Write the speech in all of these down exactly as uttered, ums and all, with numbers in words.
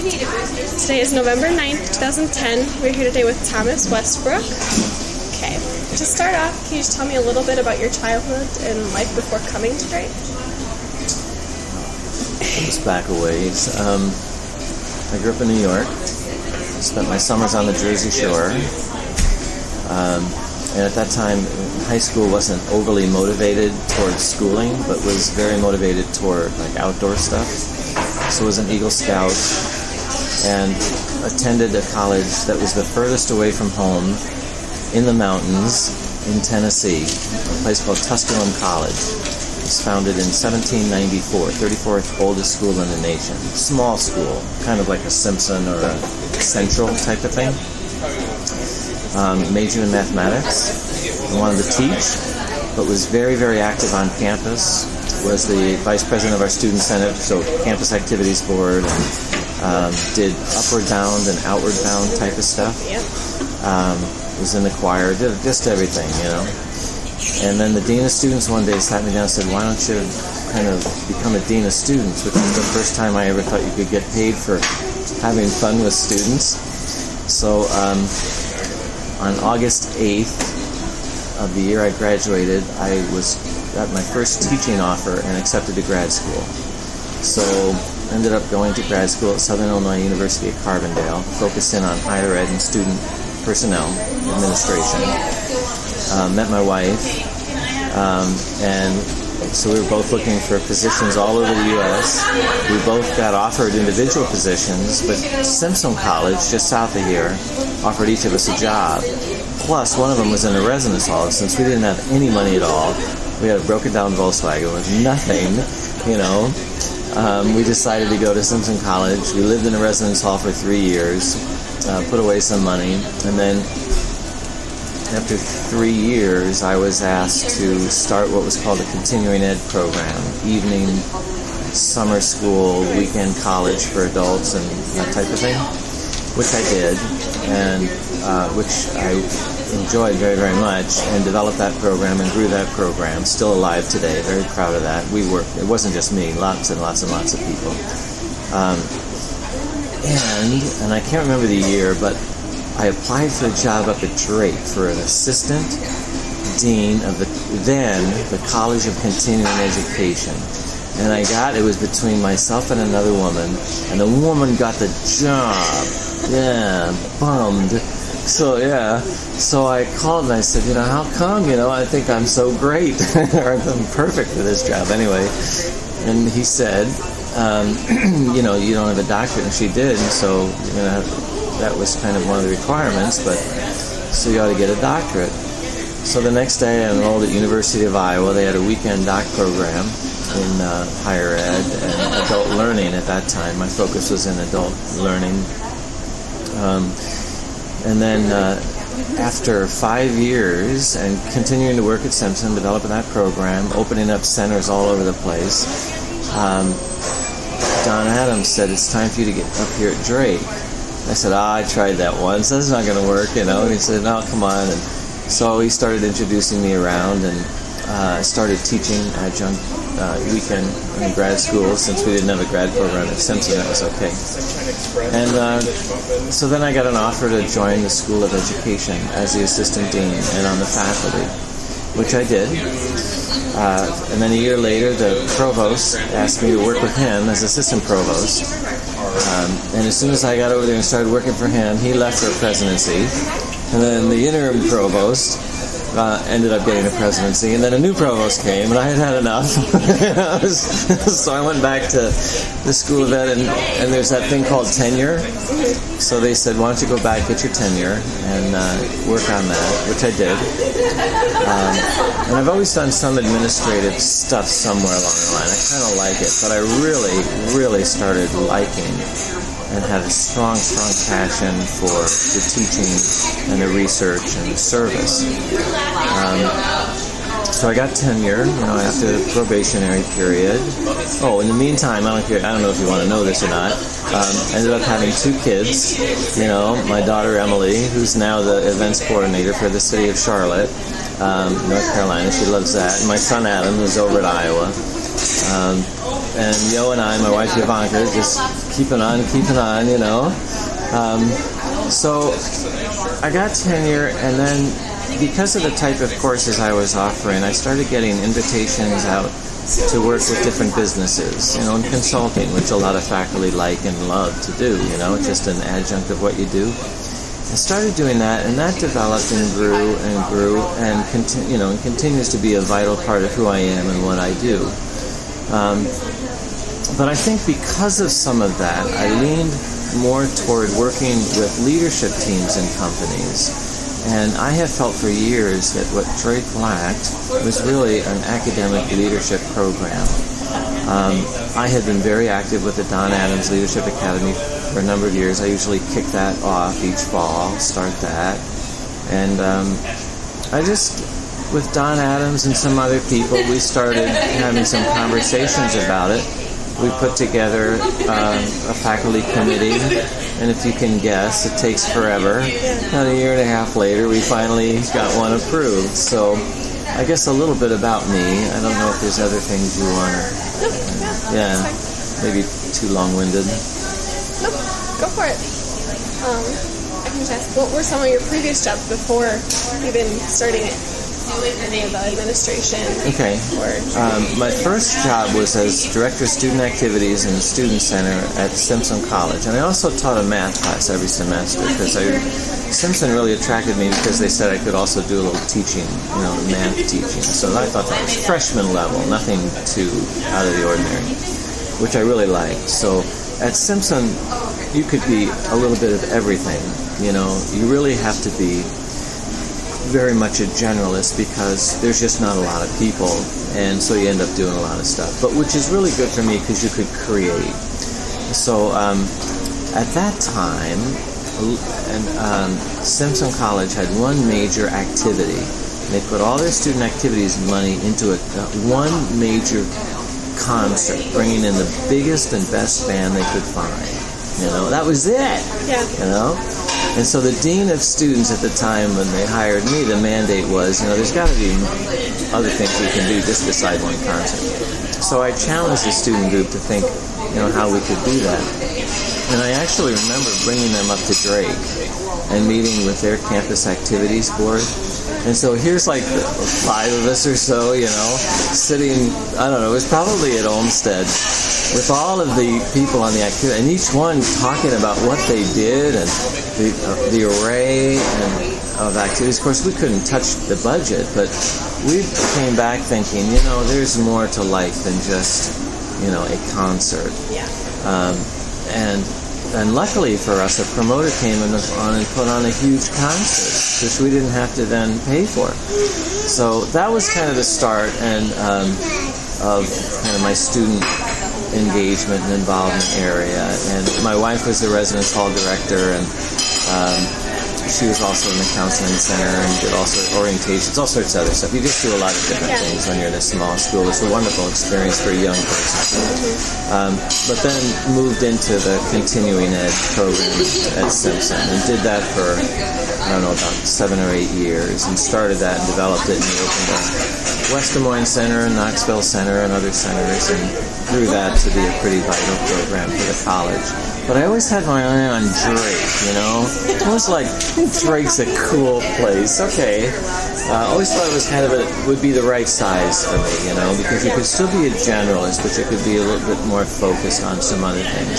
Today is November ninth, twenty ten. We're here today with Thomas Westbrook. Okay, to start off, can you just tell me a little bit about your childhood and life before coming to Drake? Just back a ways. Um, I grew up in New York. Spent my summers on the Jersey Shore. Um, and at that time, high school wasn't overly motivated towards schooling, but was very motivated toward like outdoor stuff. So I was an Eagle Scout and attended a college that was the furthest away from home in the mountains in Tennessee, a place called Tusculum College. It was founded in seventeen ninety-four, thirty-fourth oldest school in the nation. Small school, kind of like a Simpson or a Central type of thing. Um, majored in mathematics. I wanted to teach, but was very, very active on campus. Was the vice president of our student senate, so campus activities board, and um, did upward bound and outward bound type of stuff. Um, was in the choir, did just everything, you know. And then the dean of students one day sat me down and said, why don't you kind of become a dean of students, which was the first time I ever thought you could get paid for having fun with students. So um, on August eighth of the year I graduated, I was got my first teaching offer and accepted to grad school. So ended up going to grad school at Southern Illinois University at Carbondale, focused in on higher ed and student personnel administration. Uh, met my wife, um, and so we were both looking for positions all over the U S We both got offered individual positions, but Simpson College, just south of here, offered each of us a job. Plus, one of them was in a residence hall. Since we didn't have any money at all, we had a broken down Volkswagen with nothing, you know. Um, we decided to go to Simpson College. We lived in a residence hall for three years, uh, put away some money, and then after three years, I was asked to start what was called a continuing ed program, evening, summer school, weekend college for adults, and that type of thing, which I did, and uh, which I enjoyed very, very much, and developed that program and grew that program. Still alive today, very proud of that. We worked, it wasn't just me, lots and lots and lots of people. Um, and, and I can't remember the year, but I applied for a job up at Drake for an assistant dean of the then the College of Continuing Education. And I got, it was between myself and another woman, and the woman got the job. Yeah, bummed. So, yeah, so I called and I said, you know, how come, you know, I think I'm so great, or I'm perfect for this job anyway. And he said, um, you know, you don't have a doctorate, and she did, and so, you know, that was kind of one of the requirements, but so you ought to get a doctorate. So the next day I enrolled at University of Iowa. They had a weekend doc program in uh, higher ed and adult learning at that time. My focus was in adult learning. Um, and then uh, after five years and continuing to work at Simpson, developing that program, opening up centers all over the place, um, Don Adams said, it's time for you to get up here at Drake. I said, ah, I tried that once. That's not going to work, you know. And he said, no, come on. And so he started introducing me around, and uh, I started teaching adjunct uh, weekend in grad school. Since we didn't have a grad program at Simpson, that was okay. And uh, so then I got an offer to join the School of Education as the assistant dean and on the faculty, which I did. Uh, and then a year later, the provost asked me to work with him as assistant provost. Um, and as soon as I got over there and started working for him, he left for a presidency. And then the interim provost uh, ended up getting a presidency. And then a new provost came, and I had had enough. So I went back to the School of Ed, and, and there's that thing called tenure. So they said, why don't you go back, get your tenure, and uh, work on that, which I did. Um, and I've always done some administrative stuff somewhere along the line. I kind of like it, but I really, really started liking and had a strong, strong passion for the teaching and the research and the service. Um, so I got tenure, you know, after the probationary period. Oh, in the meantime, I don't care, I don't know if you want to know this or not, um, I ended up having two kids, you know, my daughter Emily, who's now the events coordinator for the city of Charlotte, um, North Carolina. She loves that. And my son Adam, who's over at Iowa. Um, and Yo and I, my wife Ivanka, just keeping on, keeping on, you know. Um, so I got tenure, and then because of the type of courses I was offering, I started getting invitations out to work with different businesses, you know, in consulting, which a lot of faculty like and love to do, you know, just an adjunct of what you do. I started doing that, and that developed and grew and grew, and conti- you know, and continues to be a vital part of who I am and what I do. Um, but I think because of some of that, I leaned more toward working with leadership teams in companies. And I have felt for years that what Drake lacked was really an academic leadership program. Um, I had been very active with the Don Adams Leadership Academy for a number of years. I usually kick that off each fall, start that. And um, I just, with Don Adams and some other people, we started having some conversations about it. We put together um, a faculty committee, and if you can guess, it takes forever. About a year and a half later, we finally got one approved. So I guess a little bit about me. I don't know if there's other things you want to... Yeah, maybe too long-winded. Nope, go for it. Um, I can just ask, what were some of your previous jobs before even starting it? Any of the administration? Okay. Um, my first job was as Director of Student Activities in the Student Center at Simpson College. And I also taught a math class every semester because I, Simpson really attracted me because they said I could also do a little teaching, you know, math teaching. So I thought that was freshman level, nothing too out of the ordinary, which I really liked. So at Simpson, you could be a little bit of everything. You know, you really have to be very much a generalist because there's just not a lot of people, and so you end up doing a lot of stuff, but which is really good for me because you could create. So um, at that time, and um, Simpson College had one major activity. They put all their student activities money into a, uh, one major concert, bringing in the biggest and best band they could find. You know, that was it. Yeah. You know? And so the dean of students at the time when they hired me, the mandate was, you know, there's got to be other things we can do just beside one concert. So I challenged the student group to think, you know, how we could do that. And I actually remember bringing them up to Drake and meeting with their campus activities board. And so here's like five of us or so, you know, sitting, I don't know, it was probably at Olmsted with all of the people on the activity, and each one talking about what they did and the, uh, the array and, of activities. Of course, we couldn't touch the budget, but we came back thinking, you know, there's more to life than just, you know, a concert. Yeah. Um, and and luckily for us, a promoter came in on and put on a huge concert, which we didn't have to then pay for. So that was kind of the start and um, of kind of my student engagement and involvement area. And my wife was the residence hall director, and um, she was also in the counseling center and did all sorts of orientations, all sorts of other stuff. You just do a lot of different yeah. things when you're in a small school. It's a wonderful experience for a young person. Mm-hmm. Um, but then moved into the continuing ed program at Simpson and did that for, I don't know, about seven or eight years, and started that and developed it, and we opened a West Des Moines Center and Knoxville Center and other centers, and grew that to be a pretty vital program for the college. But I always had my eye on Drake, you know? I was like, Drake's a cool place. Okay. I uh, always thought it was kind of a, would be the right size for me, you know, because you could still be a generalist, but you could be a little bit more focused on some other things.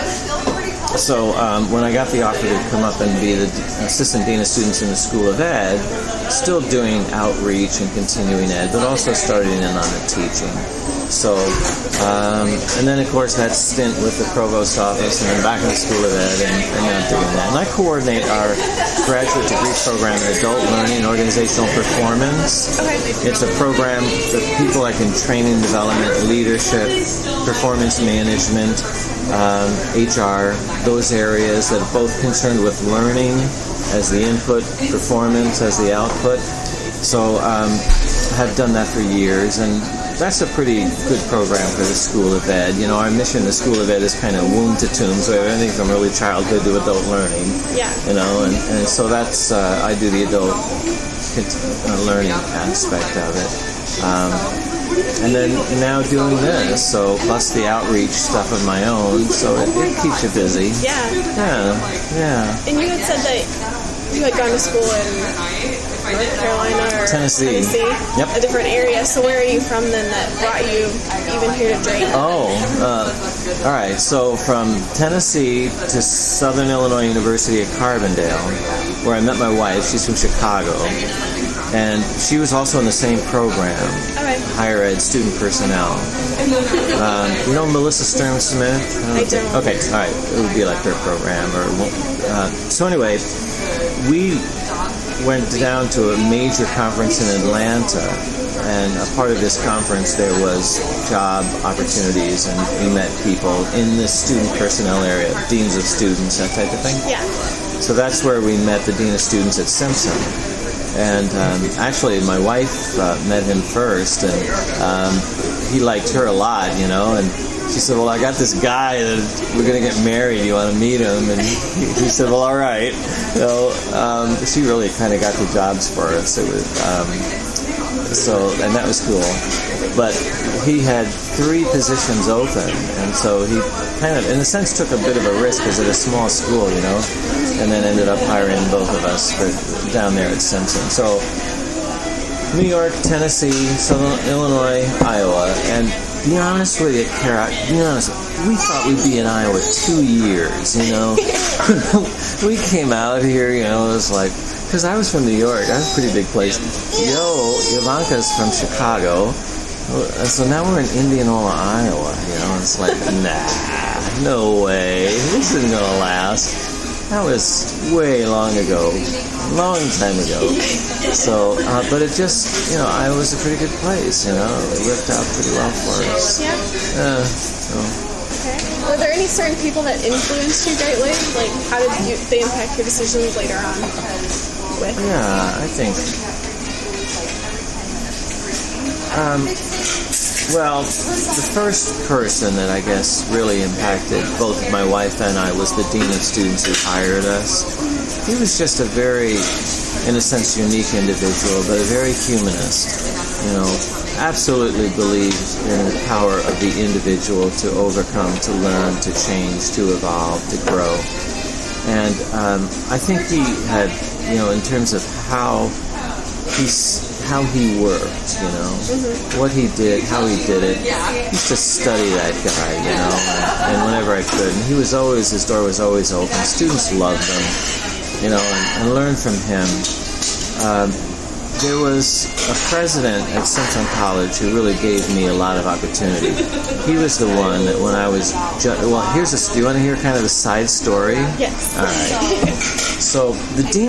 So um, when I got the offer to come up and be the assistant dean of students in the School of Ed, still doing outreach and continuing ed, but also starting in on the teaching. So, um, and then of course that stint with the provost office, and then back in the School of Ed, and, and now doing that. And I coordinate our graduate degree program in adult learning and organizational performance. It's a program for people like in training development, leadership, performance management, um, H R, those areas that are both concerned with learning as the input, performance as the output. So um, have done that for years, and that's a pretty good program for the School of Ed. You know, our mission in the School of Ed is kind of womb to tomb, so we have anything from early childhood to adult learning. Yeah. You know, and, and so that's, uh, I do the adult uh, learning aspect of it. Um, and then now doing this, so plus the outreach stuff of my own, so it, it keeps you busy. Yeah. Yeah, yeah. And you had said that you had gone to school in North Carolina or Tennessee. Tennessee, Yep. a different area. So where are you from then that brought you even here to Drayton? Oh, uh, all right. So from Tennessee to Southern Illinois University at Carbondale, where I met my wife. She's from Chicago, and she was also in the same program, Okay. higher ed student personnel. Um, you know Melissa Stern Smith? I don't. Okay, all right. It would be like their program, or uh, so. Anyway, we went down to a major conference in Atlanta, and a part of this conference there was job opportunities, and we met people in the student personnel area, deans of students, that type of thing. Yeah. So that's where we met the dean of students at Simpson. And um, actually, my wife uh, met him first, and um, he liked her a lot, you know, and she said, well, I got this guy that we're going to get married. You want to meet him? And he, he said, well, all right. So um, she really kind of got the jobs for us. It was, um, so, and that was cool. But he had three positions open, and so he kind of, in a sense, took a bit of a risk because at a small school, you know, and then ended up hiring both of us for, down there at Simpson. So New York, Tennessee, Southern Illinois, Iowa, and be honest with you, Kara, be honest, we thought we'd be in Iowa two years, you know. We came out here, you know, it was like, because I was from New York, that's a pretty big place. Yo, Ivanka's from Chicago, so now we're in Indianola, Iowa, you know, it's like, nah, no way, this isn't going to last. That was way long ago, long time ago. So, uh, but it just, you know, Iowa's a pretty good place, you know. It worked out pretty well for us. Yeah. Uh, so. Okay. Were there any certain people that influenced you greatly? Like, how did you, they impact your decisions later on with? Yeah, I think. Um, well, the first person that I guess really impacted both my wife and I was the dean of students who hired us. He was just a very, in a sense, unique individual, but a very humanist. You know, absolutely believed in the power of the individual to overcome, to learn, to change, to evolve, to grow. And um, I think he had, you know, in terms of how he's how he worked, you know, mm-hmm. what he did, how he did it. I used to study that guy, you know, and, and whenever I could. And he was always, his door was always open. Students loved him, you know, and, and learned from him. Um, there was a president at Simpson College who really gave me a lot of opportunity. He was the one that when I was, ju- well, here's a, do you want to hear kind of a side story? Yes. All right. So the dean